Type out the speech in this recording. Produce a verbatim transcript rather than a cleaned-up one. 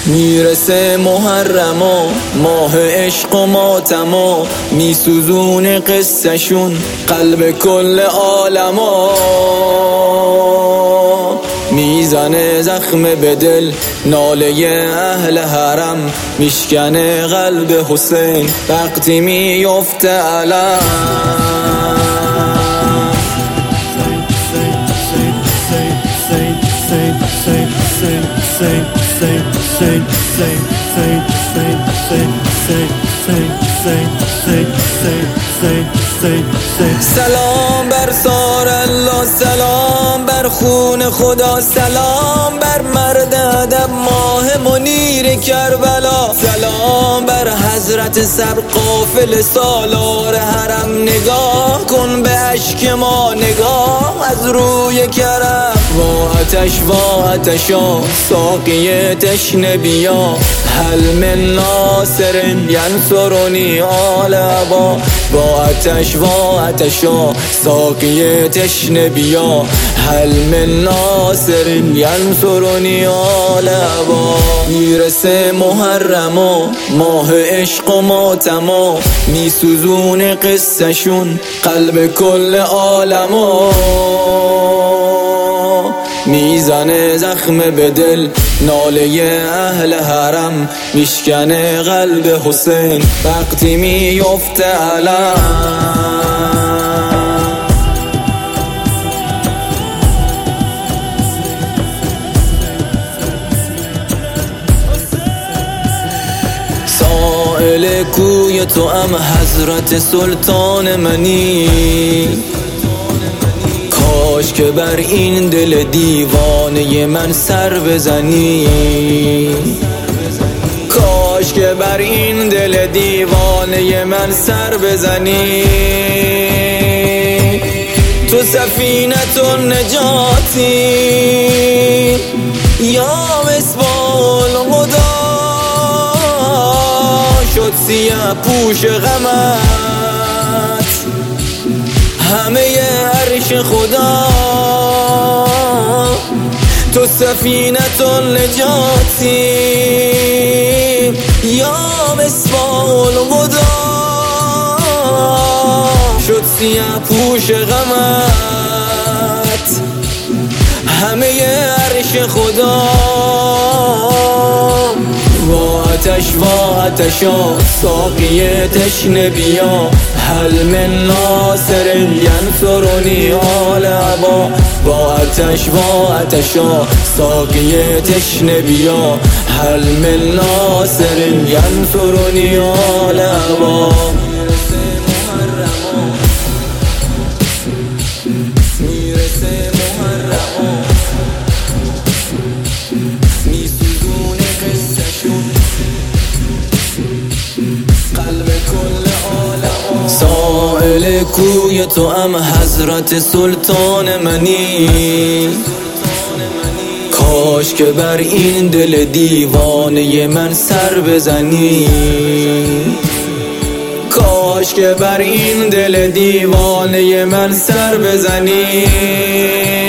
میرسه محرم و ماه عشق و ماتما، میسوزونه قصهشون قلب کل عالما، میزنه زخم به دل ناله اهل حرم، میشکنه قلب حسین وقتی میفته علم. سلام بر سار الله، سلام بر خون خدا، سلام بر مرد ادب ماه منیر کربلا، سلام بر حضرت سر قافل سالار حرم، نگاه کن به اشک ما، نگاه از روی کرم. وا آتش وا آتشا ساقی تشنه بیا، هل من ناصر ینصرنی آل ابا. وا آتش وا آتشا ساقی تشنه بیا، هل من ناصر ینصرنی آل ابا. میرسه محرم و ماه عشق و ماتما، میسوزونه قصهشون قلب کل عالما، میزنه زخم به دل ناله اهل حرم، میشکنه قلب حسین وقتی میفته علم. سائل کوی تو ام حضرت سلطان منی، کاش که بر این دل دیوانه من سر بزنی، کاش که بر این دل دیوانه من سر بزنی. تو سفینت النجاتی یا مصباح الهدی، شد سیاه پوش غمت همه عرش خدا. تو سفینت النجاتی یا مصباح الهدی، شد سیاه پوش غمت همه عرش خدا. وا آتش وا آتشا ساقی تشنه بیا، هل من ناصر ینصرنی آل ابا. وا آتش وا آتشا ساقی تشنه بیا، هل من ناصر ینصرنی آل ابا. میرسه محرم، میسوزونه قصهشون قلب کل عالم. سائل کوی تو ام حضرت سلطان منی، کاش که بر این دل دیوانه من سر بزنی، کاش که بر این دل دیوانه من سر بزنی.